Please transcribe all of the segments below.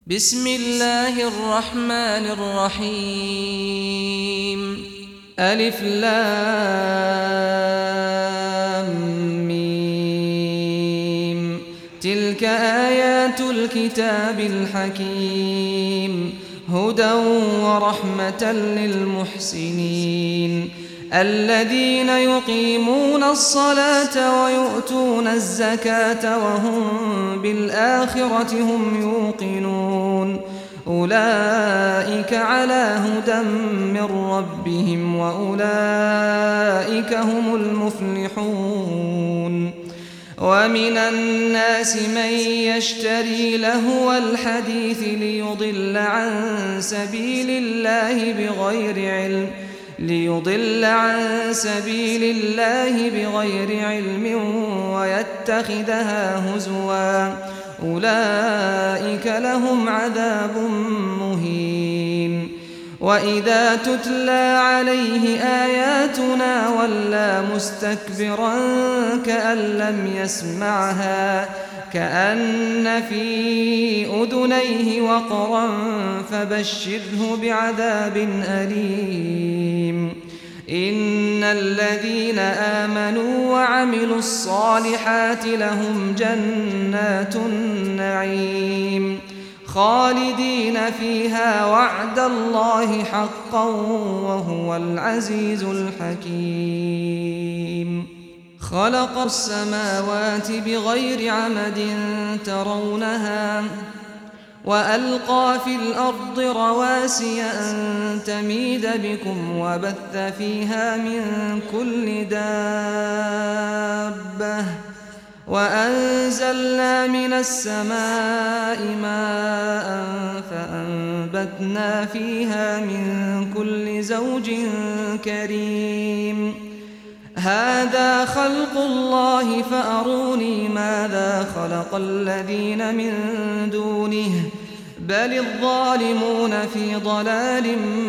بسم الله الرحمن الرحيم ألف لام ميم تلك آيات الكتاب الحكيم هدى ورحمة للمحسنين الذين يقيمون الصلاة ويؤتون الزكاة وهم بالآخرة هم يوقنون أولئك على هدى من ربهم وأولئك هم المفلحون ومن الناس من يشتري لهو الحديث ليضل عن سبيل الله بغير علم ويتخذها هزوا أولئك لهم عذاب مهين وإذا تتلى عليه آياتنا ولى مستكبرا كأن لم يسمعها كأن في أذنيه وقرا فبشره بعذاب أليم إن الذين آمنوا وعملوا الصالحات لهم جنات النعيم خالدين فيها وعد الله حقا وهو العزيز الحكيم خلق السماوات بغير عمد ترونها وألقى في الأرض رواسي أن تميد بكم وبث فيها من كل دابة وأنزلنا من السماء ماء فأنبتنا فيها من كل زوج كريم هذا خلق الله فأروني ماذا خلق الذين من دونه بل الظالمون في ضلال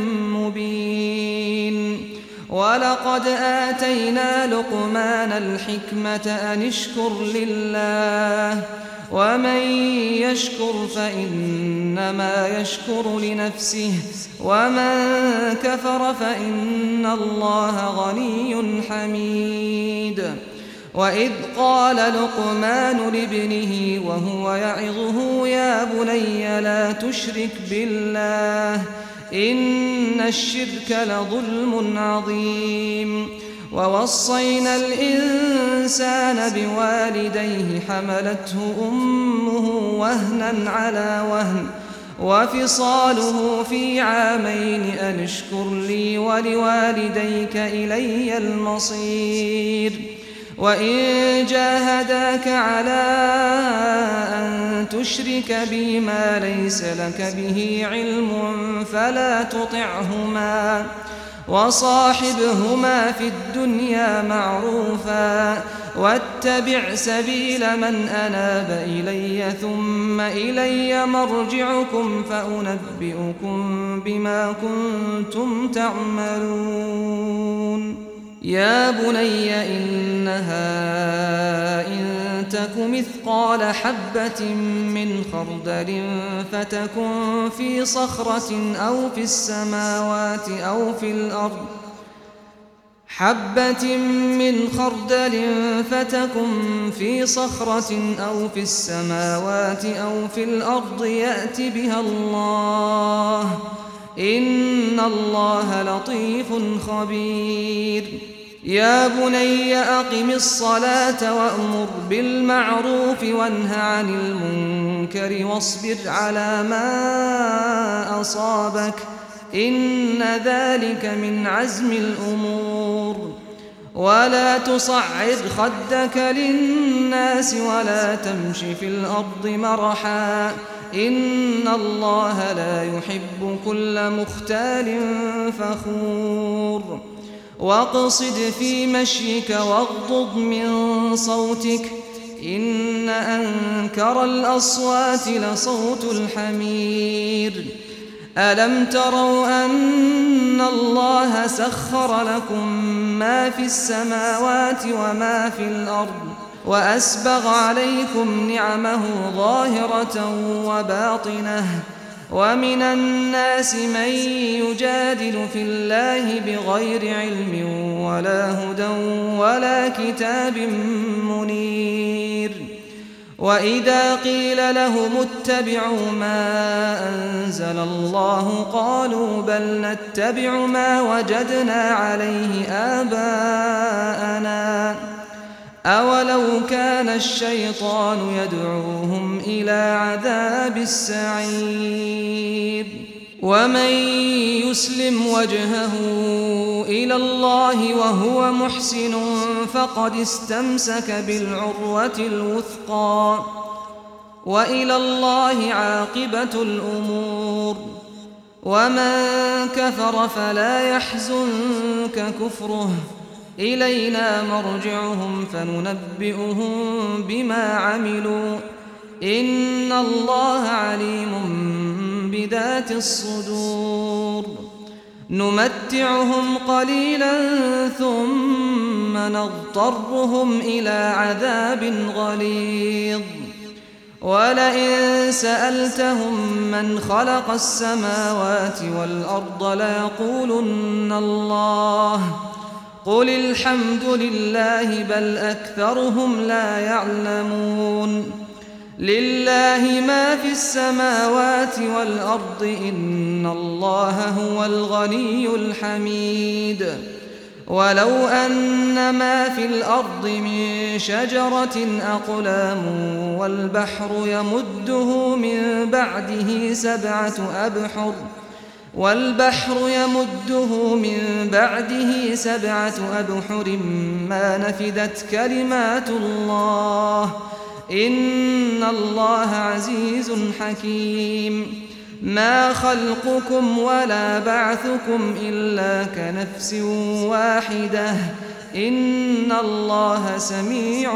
مبين ولقد آتينا لقمان الحكمة أن اشكر لله ومن يشكر فإنما يشكر لنفسه ومن كفر فإن الله غني حميد وإذ قال لقمان لابنه وهو يعظه يا بني لا تشرك بالله إن الشرك لظلم عظيم ووصينا الإنسان بوالديه حملته أمه وهنا على وهن وفصاله في عامين أن اشكر لي ولوالديك إلي المصير وإن جاهداك على أن تشرك بي ما ليس لك به علم فلا تطعهما وصاحبهما في الدنيا معروفا واتبع سبيل من أناب إلي ثم إلي مرجعكم فأنبئكم بما كنتم تعملون يا بني إنها إن تك مثقال حبة من خردل فتكن في صخرة أو في السماوات أو في الأرض حبة من خردل فتكن في صخرة أو في السماوات أو في الأرض يأت بها الله إن الله لطيف خبير يا بني أقم الصلاة وأمر بالمعروف وانه عن المنكر واصبر على ما أصابك إن ذلك من عزم الأمور ولا تصعر خدك للناس ولا تمش في الأرض مرحا إن الله لا يحب كل مختال فخور واقصد في مشيك واغضض من صوتك إن أنكر الأصوات لصوت الحمير ألم تروا أن الله سخر لكم ما في السماوات وما في الأرض وأسبغ عليكم نعمه ظاهرة وباطنة ومن الناس من يجادل في الله بغير علم ولا هدى ولا كتاب منير وإذا قيل لهم اتبعوا ما أنزل الله قالوا بل نتبع ما وجدنا عليه آباءنا أولو كان الشيطان يدعوهم إلى عذاب السعير ومن يسلم وجهه إلى الله وهو محسن فقد استمسك بالعروة الوثقى وإلى الله عاقبة الأمور ومن كفر فلا يحزنك كفره إلينا مرجعهم فننبئهم بما عملوا إن الله عليم بذات الصدور نمتعهم قليلا ثم نضطرهم إلى عذاب غليظ ولئن سألتهم من خلق السماوات والأرض ليقولن الله قل الحمد لله بل أكثرهم لا يعلمون لله ما في السماوات والأرض إن الله هو الغني الحميد ولو أن ما في الأرض من شجرة أقلام والبحر يمده من بعده سبعة أبحر ما نفدت كلمات الله إن الله عزيز حكيم ما خلقكم ولا بعثكم إلا كنفس واحدة إن الله سميع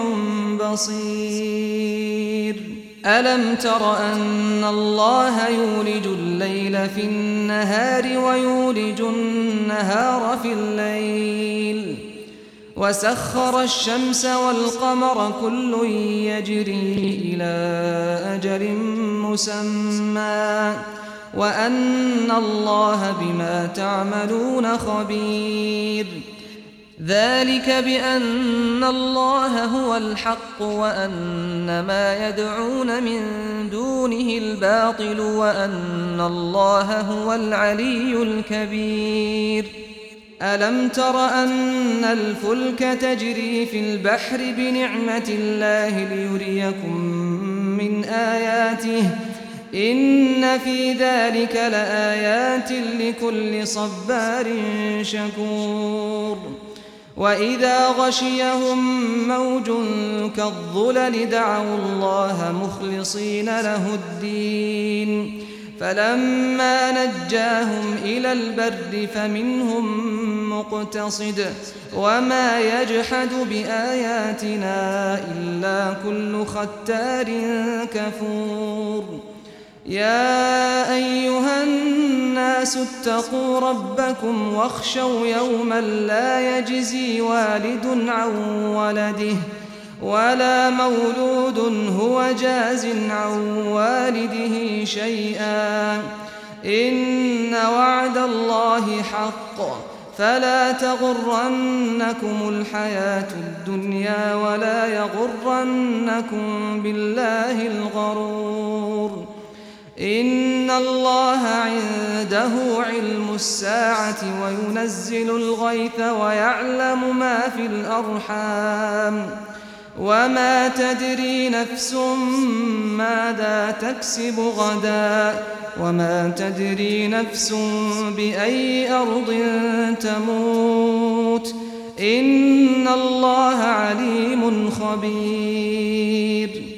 بصير ألم تر أن الله يولج الليل في النهار ويولج النهار في الليل وسخر الشمس والقمر كل يجري إلى أجل مسمى وأن الله بما تعملون خبير ذلك بأن الله هو الحق وأن ما يدعون من دونه الباطل وأن الله هو العلي الكبير ألم تر أن الفلك تجري في البحر بنعمة الله ليريكم من آياته إن في ذلك لآيات لكل صبار شكور وإذا غشيهم موج كالظلل دعوا الله مخلصين له الدين فلما نجاهم إلى البر فمنهم مقتصد وما يجحد بآياتنا إلا كل ختار كفور يا أيها الناس اتقوا ربكم واخشوا يوما لا يجزي والد عن ولده ولا مولود هو جاز عن والده شيئا إن وعد الله حق فلا تغرنكم الحياة الدنيا ولا يغرنكم بالله الغرور إن الله عنده علم الساعة وينزل الغيث ويعلم ما في الأرحام وما تدري نفس ماذا تكسب غدا وما تدري نفس بأي أرض تموت إن الله عليم خبير